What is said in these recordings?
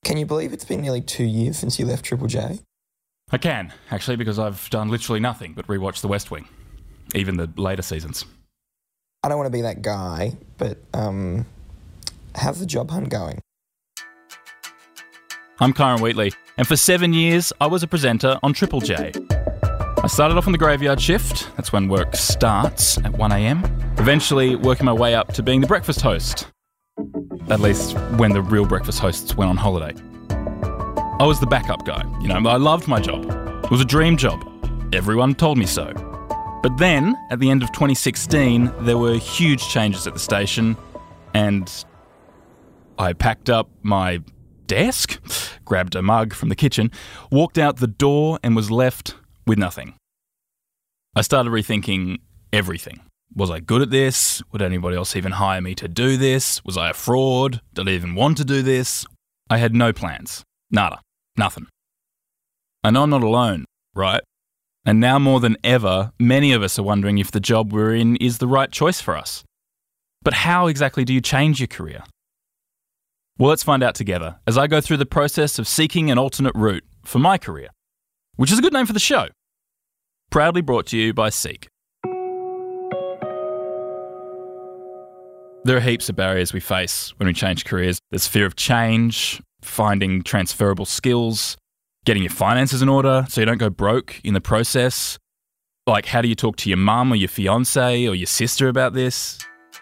Can you believe it's been nearly 2 years since you left Triple J? I can, actually, because I've done literally nothing but rewatch The West Wing, even the later seasons. I don't want to be that guy, but how's the job hunt going? I'm Kyron Wheatley, and for 7 years, I was a presenter on Triple J. I started off on the graveyard shift, that's when work starts at 1am, eventually working my way up to being the breakfast host. At least when the real breakfast hosts went on holiday. I was the backup guy, I loved my job. It was a dream job. Everyone told me so. But then, at the end of 2016, there were huge changes at the station, and I packed up my desk, grabbed a mug from the kitchen, walked out the door and was left with nothing. I started rethinking everything. Was I good at this? Would anybody else even hire me to do this? Was I a fraud? Did I even want to do this? I had no plans. Nada. Nothing. I know I'm not alone, right? And now more than ever, many of us are wondering if the job we're in is the right choice for us. But how exactly do you change your career? Well, let's find out together as I go through the process of seeking an alternate route for my career, which is a good name for the show. Proudly brought to you by Seek. There are heaps of barriers we face when we change careers. There's fear of change, finding transferable skills, getting your finances in order so you don't go broke in the process. Like, how do you talk to your mum or your fiancé or your sister about this?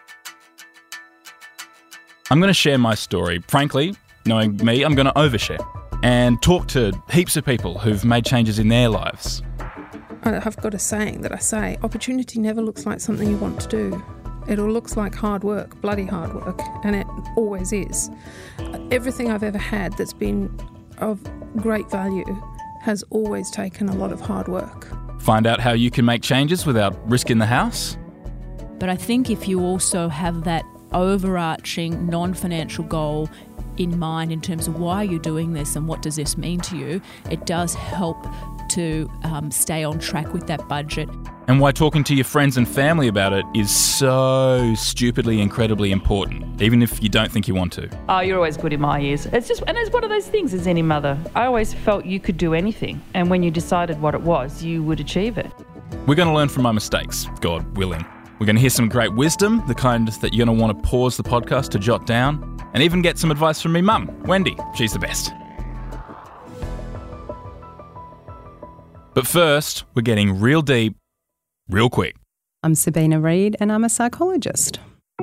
I'm going to share my story. Frankly, knowing me, I'm going to overshare and talk to heaps of people who've made changes in their lives. I've got a saying that I say, opportunity never looks like something you want to do. It all looks like hard work, bloody hard work, and it always is. Everything I've ever had that's been of great value has always taken a lot of hard work. Find out how you can make changes without risking the house. But I think if you also have that overarching non-financial goal in mind in terms of why you're doing this and what does this mean to you, it does help to stay on track with that budget. And why talking to your friends and family about it is so stupidly incredibly important, even if you don't think you want to. Oh, you're always good in my ears. And it's one of those things as any mother. I always felt you could do anything, and when you decided what it was, you would achieve it. We're going to learn from my mistakes, God willing. We're going to hear some great wisdom, the kind that you're going to want to pause the podcast to jot down, and even get some advice from me mum, Wendy. She's the best. But first, we're getting real deep, real quick. I'm Sabina Reid and I'm a psychologist.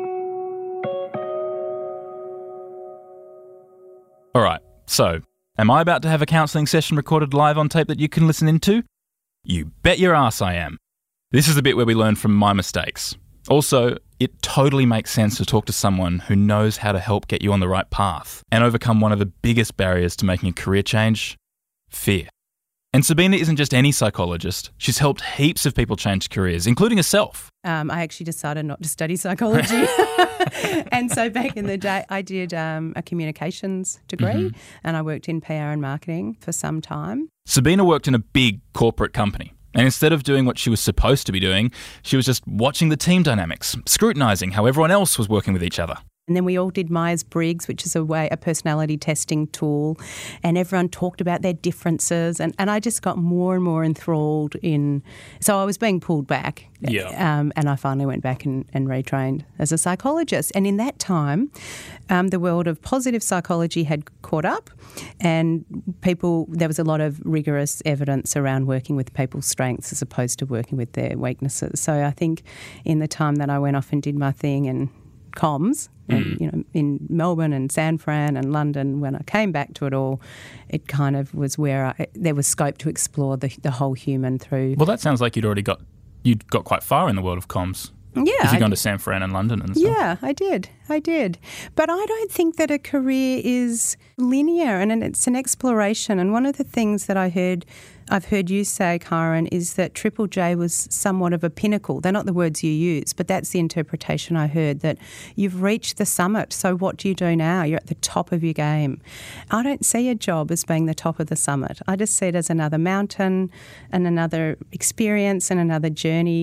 All right, so am I about to have a counselling session recorded live on tape that you can listen into? You bet your ass I am. This is the bit where we learn from my mistakes. Also, it totally makes sense to talk to someone who knows how to help get you on the right path and overcome one of the biggest barriers to making a career change, fear. And Sabina isn't just any psychologist. She's helped heaps of people change careers, including herself. I actually decided not to study psychology. And so back in the day, I did a communications degree and I worked in PR and marketing for some time. Sabina worked in a big corporate company. And instead of doing what she was supposed to be doing, she was just watching the team dynamics, scrutinising how everyone else was working with each other. And then we all did Myers-Briggs, which is a personality testing tool, and everyone talked about their differences. And I just got more and more enthralled in... So I was being pulled back. Yeah. And I finally went back and retrained as a psychologist. And in that time, the world of positive psychology had caught up and there was a lot of rigorous evidence around working with people's strengths as opposed to working with their weaknesses. So I think in the time that I went off and did my thing and comms, and, in Melbourne and San Fran and London, when I came back to it all, it kind of was where there was scope to explore the whole human through. Well, that sounds like you'd got quite far in the world of comms. Yeah. If you've gone to San Fran and London and stuff. Yeah, I did. But I don't think that a career is linear and it's an exploration. And one of the things that I've heard you say, Kyron, is that Triple J was somewhat of a pinnacle. They're not the words you use, but that's the interpretation I heard, that you've reached the summit, so what do you do now? You're at the top of your game. I don't see a job as being the top of the summit. I just see it as another mountain and another experience and another journey.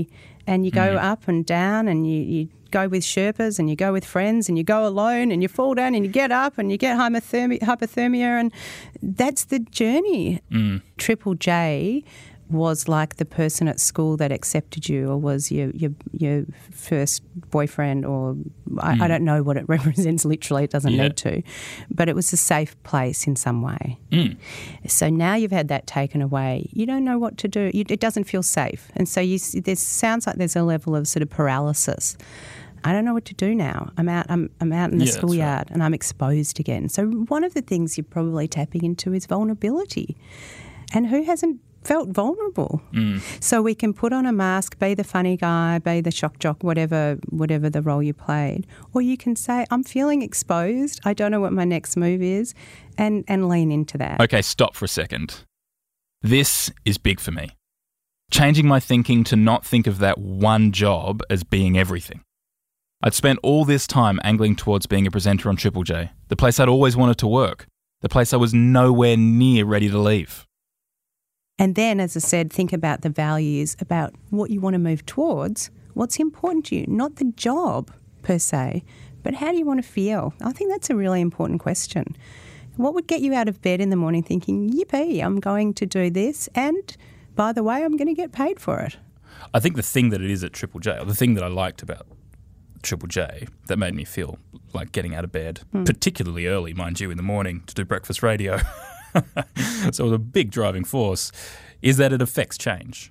and you go up and down, and you go with Sherpas, and you go with friends, and you go alone, and you fall down, and you get up, and you get hypothermia, and that's the journey. Triple J was like the person at school that accepted you, or was your first boyfriend, or I don't know what it represents literally, it doesn't need to, but it was a safe place in some way. So now you've had that taken away, you don't know what to do, it doesn't feel safe, and so there sounds like there's a level of sort of paralysis. I don't know what to do now. I'm out in the schoolyard, and I'm exposed again. So one of the things you're probably tapping into is vulnerability, and who hasn't felt vulnerable? So we can put on a mask, be the funny guy, be the shock jock, whatever the role you played, or you can say, I'm feeling exposed, I don't know what my next move is, and lean into that. Okay, stop for a second. This is big for me. Changing my thinking to not think of that one job as being everything. I'd spent all this time angling towards being a presenter on Triple J, the place I'd always wanted to work, the place I was nowhere near ready to leave. And then, as I said, think about the values, about what you want to move towards, what's important to you, not the job per se, but how do you want to feel? I think that's a really important question. What would get you out of bed in the morning thinking, yippee, I'm going to do this, and by the way, I'm going to get paid for it? I think the thing that it is at Triple J, or the thing that I liked about Triple J that made me feel like getting out of bed, particularly early, mind you, in the morning to do breakfast radio, so it was a big driving force, is that it affects change.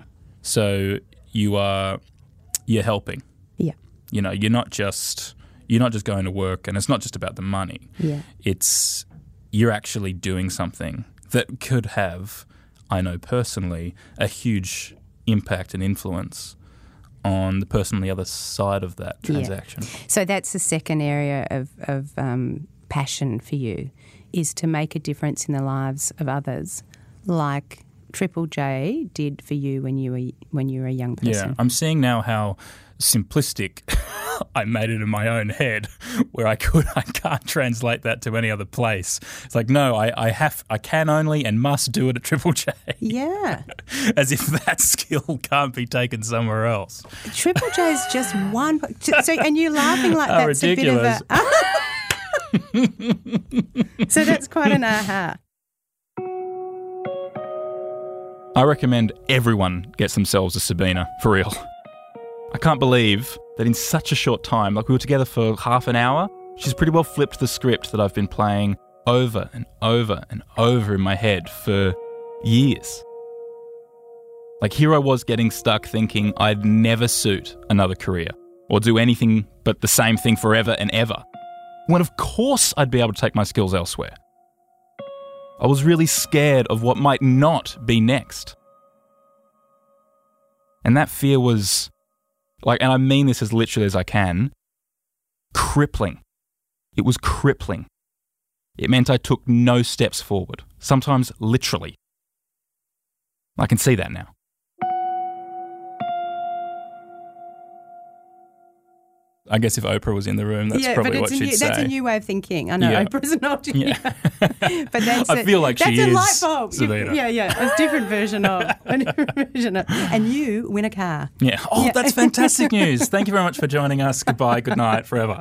So you're helping. Yeah. You know, you're not just going to work, and it's not just about the money. Yeah. It's you're actually doing something that could have, I know personally, a huge impact and influence on the person on the other side of that transaction. Yeah. So that's the second area of passion for you, is to make a difference in the lives of others, like Triple J did for you when you were a young person. Yeah, I'm seeing now how simplistic I made it in my own head, where I can't translate that to any other place. It's like, no, I can only and must do it at Triple J. Yeah. As if that skill can't be taken somewhere else. Triple J is just one. So, and you're laughing like How that's ridiculous. a bit of a. So that's quite an aha. I recommend everyone gets themselves a Sabina, for real. I can't believe that in such a short time, like we were together for half an hour, she's pretty well flipped the script that I've been playing over and over and over in my head for years. Like, here I was getting stuck thinking I'd never suit another career or do anything but the same thing forever and ever, when of course I'd be able to take my skills elsewhere. I was really scared of what might not be next. And that fear was, like, and I mean this as literally as I can, crippling. It was crippling. It meant I took no steps forward, sometimes literally. I can see that now. I guess if Oprah was in the room, that's probably what she'd say. That's a new way of thinking. I know Oprah's not. Yeah. But that's I feel like she is. That's a light bulb. Sabina. Yeah. A different version of. And you win a car. Yeah. Oh, that's fantastic news. Thank you very much for joining us. Goodbye, good night, forever.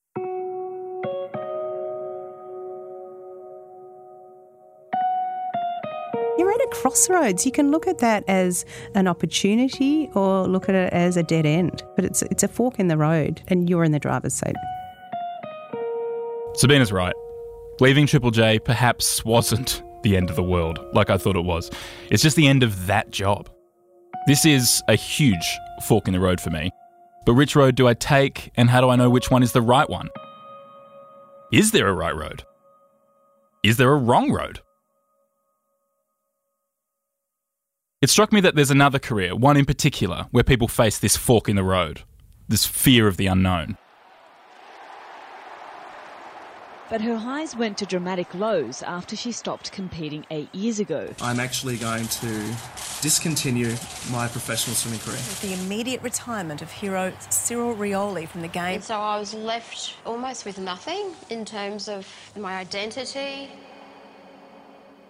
You're at a crossroads. You can look at that as an opportunity or look at it as a dead end. But it's a fork in the road, and you're in the driver's seat. Sabina's right. Leaving Triple J perhaps wasn't the end of the world, like I thought it was. It's just the end of that job. This is a huge fork in the road for me. But which road do I take, and how do I know which one is the right one? Is there a right road? Is there a wrong road? It struck me that there's another career, one in particular, where people face this fork in the road, this fear of the unknown. But her highs went to dramatic lows after she stopped competing 8 years ago. I'm actually going to discontinue my professional swimming career. The immediate retirement of hero Cyril Rioli from the game. And so I was left almost with nothing in terms of my identity.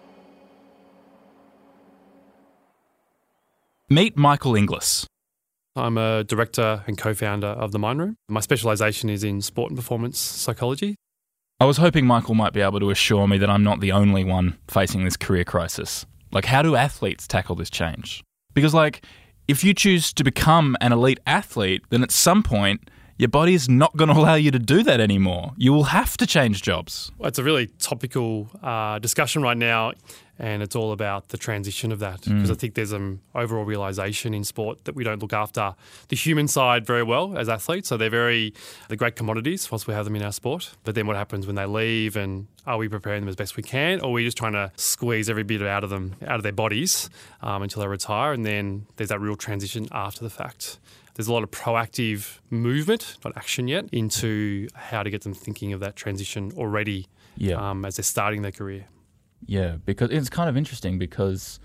Meet Michael Inglis. I'm a director and co-founder of The Mind Room. My specialisation is in sport and performance psychology. I was hoping Michael might be able to assure me that I'm not the only one facing this career crisis. Like, how do athletes tackle this change? Because, like, if you choose to become an elite athlete, then at some point your body is not going to allow you to do that anymore. You will have to change jobs. Well, it's a really topical discussion right now, and it's all about the transition of that, because I think there's an overall realisation in sport that we don't look after the human side very well as athletes. So they're great commodities whilst we have them in our sport. But then what happens when they leave, and are we preparing them as best we can, or are we just trying to squeeze every bit out of them, out of their bodies until they retire? And then there's that real transition after the fact. There's a lot of proactive movement, not action yet, into how to get them thinking of that transition already as they're starting their career. Yeah, because it's kind of interesting because,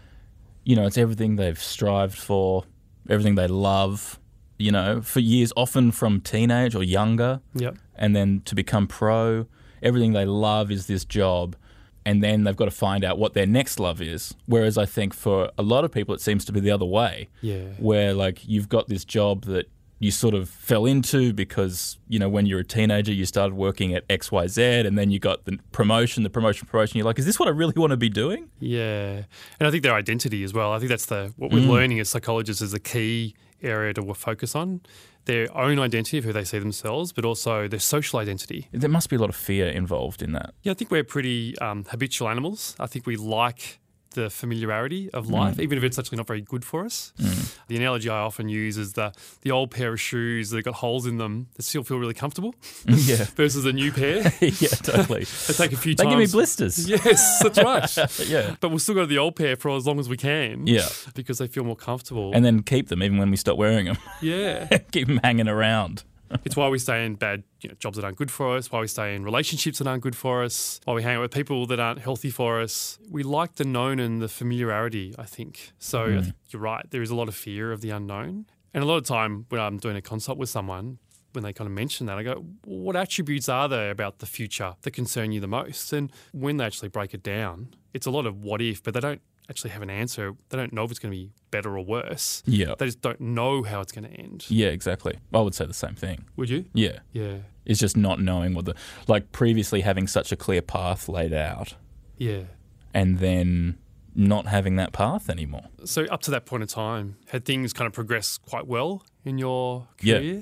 you know, it's everything they've strived for, everything they love, you know, for years, often from teenage or younger. Yep. And then to become pro, everything they love is this job. And then they've got to find out what their next love is. Whereas I think for a lot of people, it seems to be the other way. Yeah. Where, like, you've got this job that you sort of fell into because, you know, when you're a teenager, you started working at XYZ, and then you got the promotion. You're like, is this what I really want to be doing? Yeah. And I think their identity as well. I think that's what we're learning as psychologists is a key area to focus on. Their own identity of who they see themselves, but also their social identity. There must be a lot of fear involved in that. Yeah, I think we're pretty habitual animals. I think we like the familiarity of life, even if it's actually not very good for us. The analogy I often use is the old pair of shoes that have got holes in them that still feel really comfortable versus a new pair. Yeah, totally. They take a few times. They give me blisters. Yes, that's right. Yeah. But we'll still go to the old pair for as long as we can. Yeah. Because they feel more comfortable. And then keep them even when we stop wearing them. Yeah. Keep them hanging around. It's why we stay in bad jobs that aren't good for us, why we stay in relationships that aren't good for us, why we hang out with people that aren't healthy for us. We like the known and the familiarity, I think. So I think you're right. There is a lot of fear of the unknown. And a lot of time when I'm doing a consult with someone, when they kind of mention that, I go, what attributes are there about the future that concern you the most? And when they actually break it down, it's a lot of what if, but they don't actually have an answer. They don't know if it's going to be better or worse. Yeah. They just don't know how it's going to end. Yeah, exactly. I would say the same thing. Would you? Yeah. Yeah. It's just not knowing previously having such a clear path laid out. Yeah. And then not having that path anymore. So up to that point in time, had things kind of progressed quite well in your career?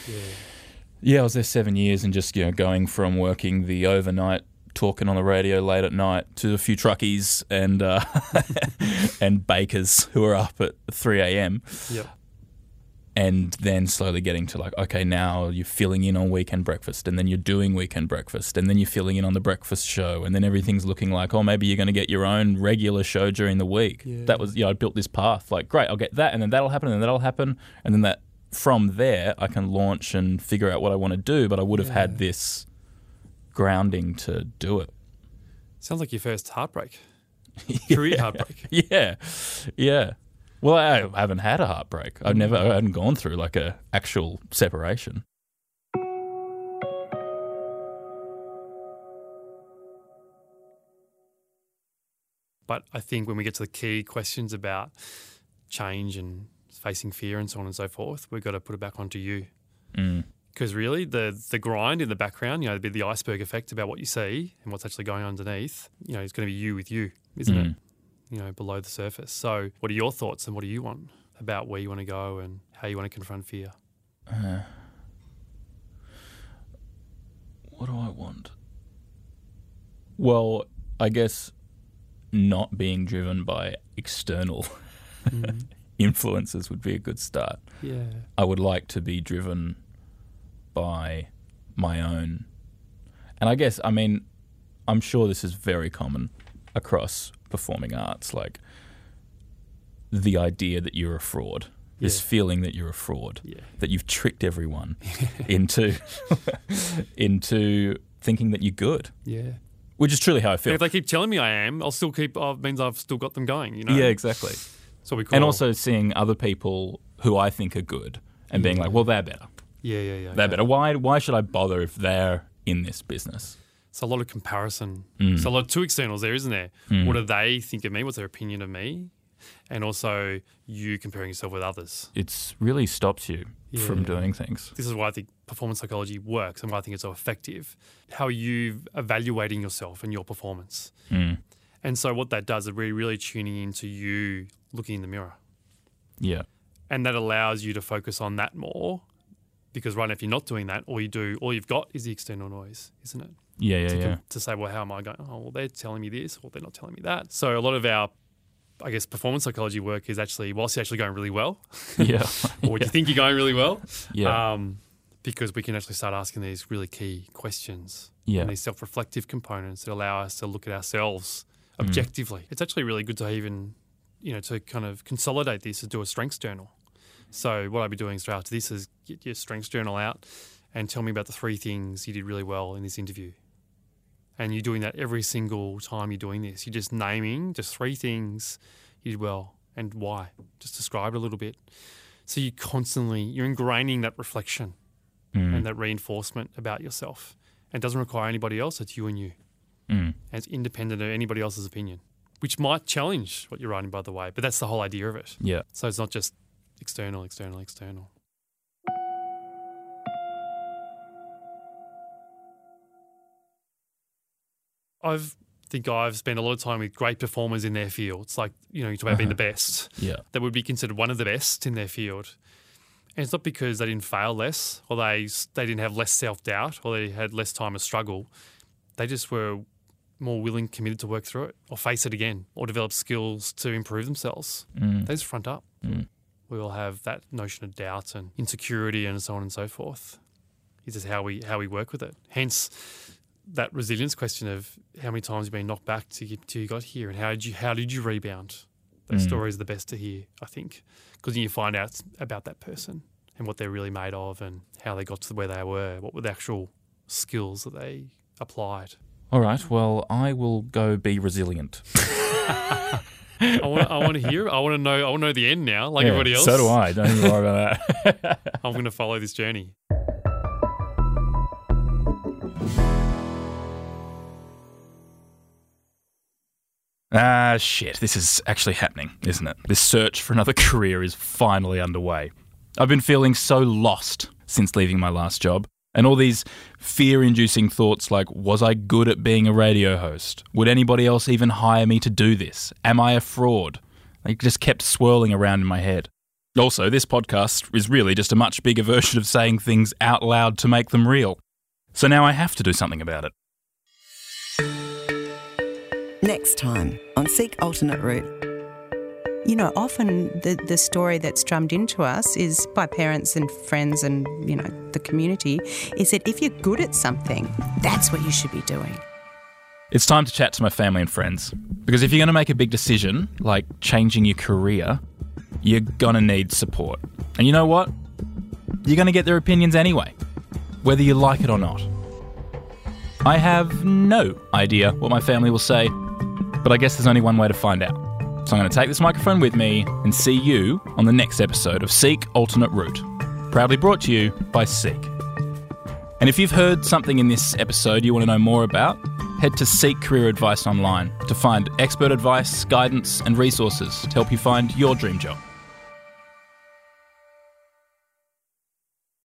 Yeah, I was there 7 years and just, going from working the overnight, talking on the radio late at night to a few truckies and and bakers who are up at 3 a.m. Yep. And then slowly getting to okay, now you're filling in on Weekend Breakfast, and then you're doing Weekend Breakfast, and then you're filling in on the breakfast show, and then everything's looking like, maybe you're going to get your own regular show during the week. Yeah. That was, I built this path, great, I'll get that, and then that'll happen, and then that'll happen, and then that from there I can launch and figure out what I want to do, but I would have had this grounding to do it. Sounds like your first heartbreak. Career heartbreak. Yeah. Well, I haven't had a heartbreak. I hadn't gone through a actual separation. But I think when we get to the key questions about change and facing fear and so on and so forth, we've got to put it back onto you. Because really, the grind in the background, the iceberg effect about what you see and what's actually going on underneath, it's going to be you with you, isn't it? Below the surface. So what are your thoughts and what do you want about where you want to go and how you want to confront fear? What do I want? Well, I guess not being driven by external influences would be a good start. Yeah. I would like to be driven by my own. And I guess, I'm sure this is very common across performing arts, the idea that you're a fraud, this feeling that you're a fraud, that you've tricked everyone into thinking that you're good. Yeah. Which is truly how I feel. And if they keep telling me I am, I'll still means I've still got them going, Yeah, exactly. So we call. And also seeing other people who I think are good and being like, well, they're better. Yeah. They're better. Why should I bother if they're in this business? It's a lot of comparison. So a lot of two externals there, isn't there? What do they think of me? What's their opinion of me? and also you comparing yourself with others. It really stops you from doing things. This is why I think performance psychology works and why I think it's so effective. How are you evaluating yourself and your performance? And so what that does is really tuning into you looking in the mirror. Yeah. And that allows you to focus on that more, because right now if you're not doing that, all you've got is the external noise, isn't it? Yeah. To say, well, how am I going? Oh, well, they're telling me this, or they're not telling me that. So a lot of our, I guess, performance psychology work is actually, whilst you're actually going really well, yeah, or you think you're going really well, yeah, because we can actually start asking these really key questions, and these self-reflective components that allow us to look at ourselves objectively. It's actually really good to even, to kind of consolidate this and do a strengths journal. So what I'll be doing straight after this is get your strengths journal out and tell me about the 3 things you did really well in this interview. And you're doing that every single time you're doing this. You're just naming just 3 things you did well and why. Just describe it a little bit. So you're ingraining that reflection and that reinforcement about yourself. And it doesn't require anybody else. It's you and you. And it's independent of anybody else's opinion, which might challenge what you're writing, by the way. But that's the whole idea of it. Yeah. So it's not just external. I think I've spent a lot of time with great performers in their fields. Like, you talk about being the best. Yeah. That would be considered one of the best in their field. And it's not because they didn't fail less, or they didn't have less self-doubt, or they had less time to struggle. They just were more willing, committed to work through it, or face it again, or develop skills to improve themselves. They just front up. We all have that notion of doubt and insecurity and so on and so forth. It's just how we work with it. Hence that resilience question of how many times you've been knocked back till you got here, and how did you rebound? Those stories are the best to hear, I think, because then you find out about that person and what they're really made of and how they got to where they were, what were the actual skills that they applied. All right, well, I will go be resilient. I want to hear. I want to know the end now, like everybody else. So do I. Don't even worry about that. I'm going to follow this journey. Shit. This is actually happening, isn't it? This search for another career is finally underway. I've been feeling so lost since leaving my last job. And all these fear-inducing thoughts like, was I good at being a radio host? Would anybody else even hire me to do this? Am I a fraud? They just kept swirling around in my head. Also, this podcast is really just a much bigger version of saying things out loud to make them real. So now I have to do something about it. Next time on Seek Alternate Route. Often the story that's drummed into us is by parents and friends and, the community, is that if you're good at something, that's what you should be doing. It's time to chat to my family and friends. Because if you're going to make a big decision, like changing your career, you're going to need support. And you know what? You're going to get their opinions anyway, whether you like it or not. I have no idea what my family will say, but I guess there's only one way to find out. So I'm going to take this microphone with me and see you on the next episode of Seek Alternate Route, proudly brought to you by Seek. And if you've heard something in this episode you want to know more about, head to Seek Career Advice online to find expert advice, guidance and resources to help you find your dream job.